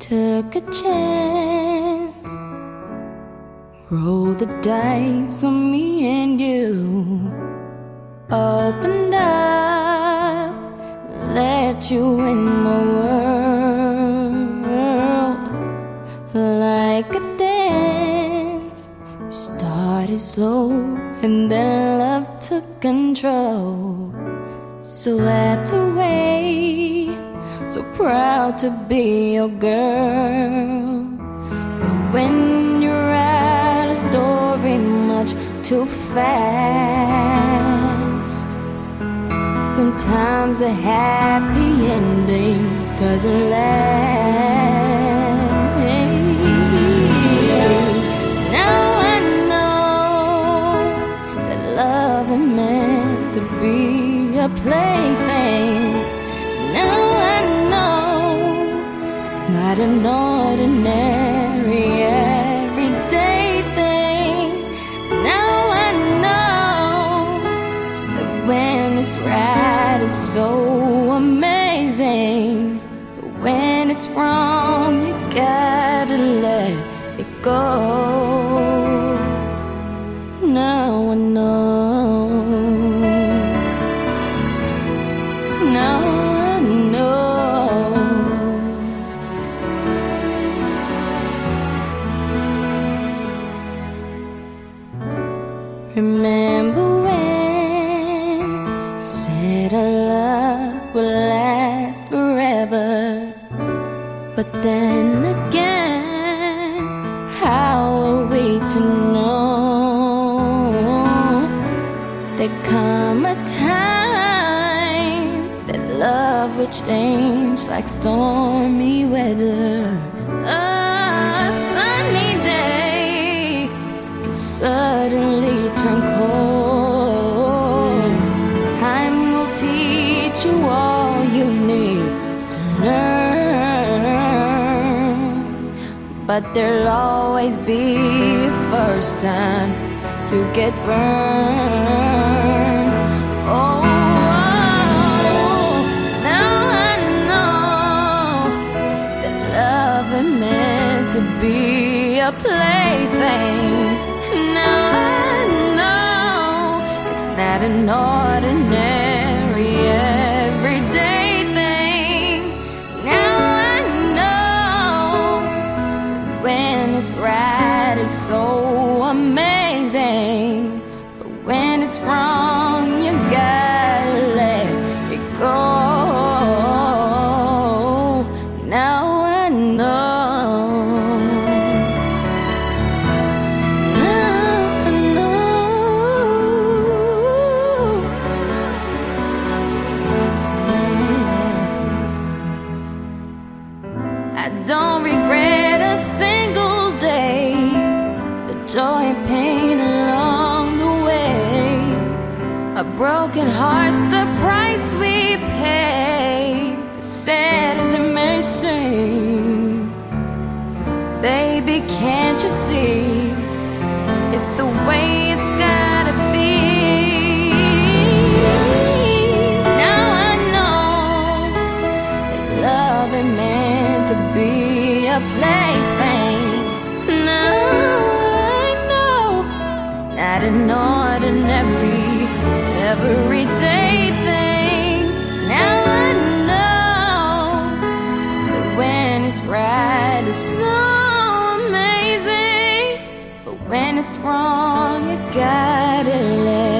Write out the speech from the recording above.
took a chance, roll the dice on me and you. Opened up, let you in my world. Like a dance, we started slow and then love took control. Swept away, so proud to be your girl. When you write a story much too fast, sometimes a happy ending doesn't last. Now I know that love is meant to be a plaything. Now I know it's not an ordinary everyday thing. Now I know that when it's right it's so amazing, but when it's wrong you gotta let it go. Now I know. Now I know. Remember when you said our love will last forever, but then again, how are we to know? There'd come a time love will change like stormy weather. A sunny day can suddenly turn cold. Time will teach you all you need to learn, but there'll always be a first time you get burned. Oh, to be a plaything. Now I know it's not an ordinary everyday thing. Now I know that when it's right it's so amazing, but when it's wrong you gotta let it go. Now I know. Don't regret a single day, the joy and pain along the way. A broken heart's the price we pay, as sad as it may seem. Baby, can't you see, it's the way it's gotta be. Now I know that love ain't meant to be a plaything. Now I know it's not an ordinary everyday thing. Now I know that when it's right it's so amazing, but when it's wrong you gotta let